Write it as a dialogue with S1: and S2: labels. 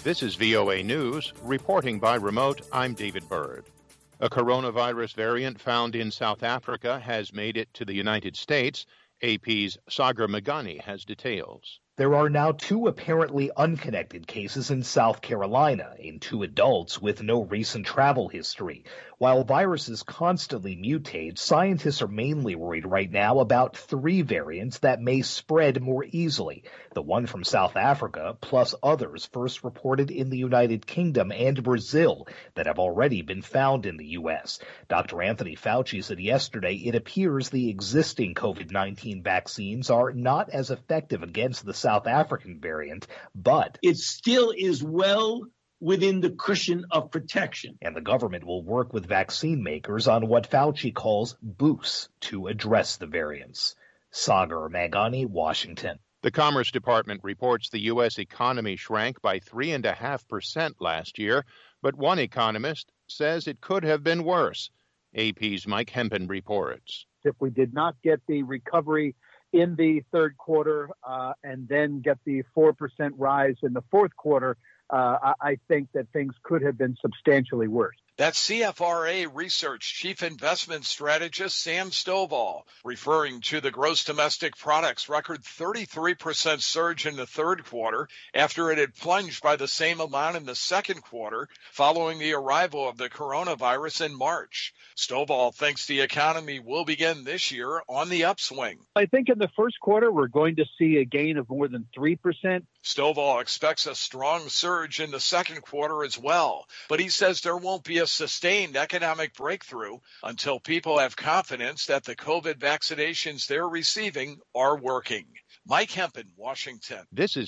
S1: This is VOA News. Reporting by remote, I'm David Bird. A coronavirus variant found in South Africa has made it to the United States. AP's Sagar Meghani has details.
S2: There are now two apparently unconnected cases in South Carolina in two adults with no recent travel history. While viruses constantly mutate, scientists are mainly worried right now about three variants that may spread more easily. The one from South Africa, plus others first reported in the United Kingdom and Brazil that have already been found in the U.S. Dr. Anthony Fauci said yesterday it appears the existing COVID-19 vaccines are not as effective against the South African variant, but
S3: it still is well within the cushion of protection.
S2: And the government will work with vaccine makers on what Fauci calls boosts to address the variants. Sagar Meghani, Washington.
S1: The Commerce Department reports the U.S. economy shrank by 3.5% last year, but one economist says it could have been worse. AP's Mike Hempen reports.
S4: If we did not get the recovery in the third quarter and then get the 4% rise in the fourth quarter, I think that things could have been substantially worse.
S5: That's CFRA Research Chief Investment Strategist Sam Stovall, referring to the gross domestic product's record 33% surge in the third quarter after it had plunged by the same amount in the second quarter following the arrival of the coronavirus in March. Stovall thinks the economy will begin this year on the upswing.
S4: I think in the first quarter, we're going to see a gain of more than 3%.
S5: Stovall expects a strong surge in the second quarter as well, but he says there won't be a sustained economic breakthrough until people have confidence that the COVID vaccinations they're receiving are working. Mike Hempen, Washington.
S1: This is